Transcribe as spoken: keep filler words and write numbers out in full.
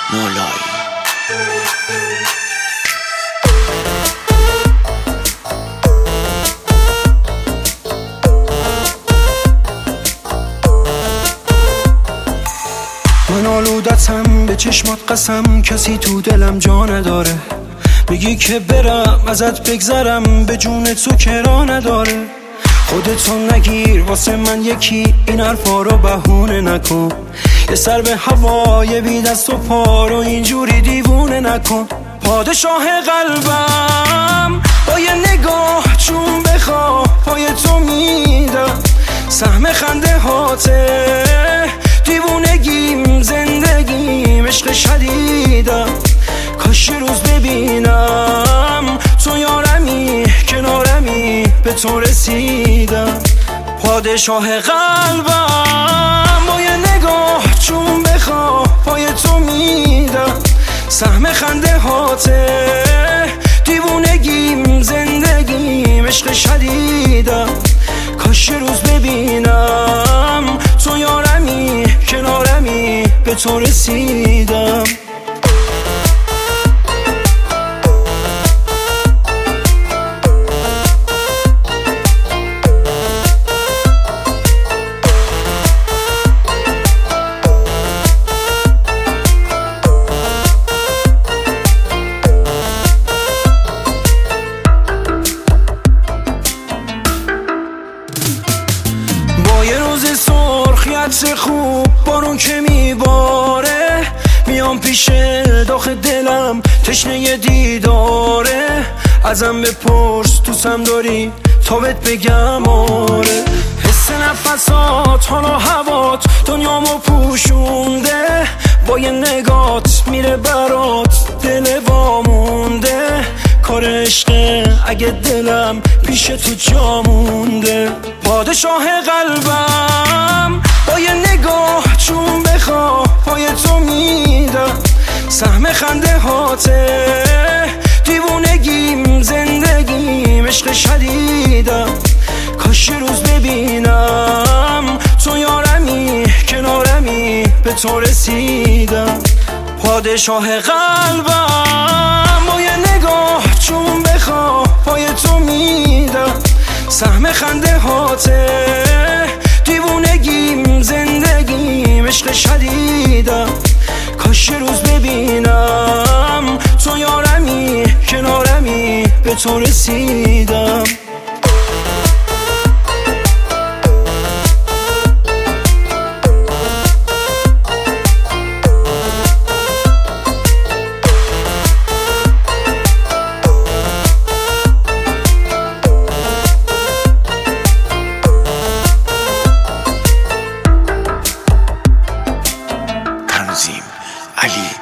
مولایی. من آلودتم به چشمات قسم، کسی تو دلم جا نداره. میگی که برم ازت بگذرم، به جون تو کرا نداره. خودتو نگیر واسه من یکی، این حرفا رو بهونه نکن. یه سر به هوای بی دست و پا رو اینجوری دیوونه نکن. پادشاه قلبم با یه نگاه چون بخواه پای تو میدم. سهم خنده هاته دیوونگیم، زندگیم عشق شدیدم. کاش روز ببینم تو یارمی کنارمی، به تو رسیدم. پادشاه قلبم با یه نگاه چون بخواه پای تو میدم. سهم خنده هاته دیوونگیم، زندگیم عشق شدیدم. کاش روز ببینم تو یارمی کنارمی، به تو رسیدم. یه روز سرخیت خوب بارون که میباره، میام پیش داخ دلم تشنه دیداره. ازم بپرس دوستم داری تا بهت بگم آره. حس نفسات حالا هوات دنیامو پوشونده، با یه نگات میره برات دل وامونده. کار عشقه اگه دلم پیش تو جا مونده. پادشاه قلبم با یه نگاه چون بخواه پای تو میدم. سهم خنده هاته دیوونگیم، زندگیم عشق شدیدم. کاش روز ببینم تو یارمی کنارمی، به تو رسیدم. پادشاه قلبم با یه نگاه چون بخواه پای تو میدم. سهم خنده هاته دیوونگیم، زندگیم عشق شدیدم. کاش روز ببینم تو یارمی کنارمی، به تو رسیدم. تنظیم علی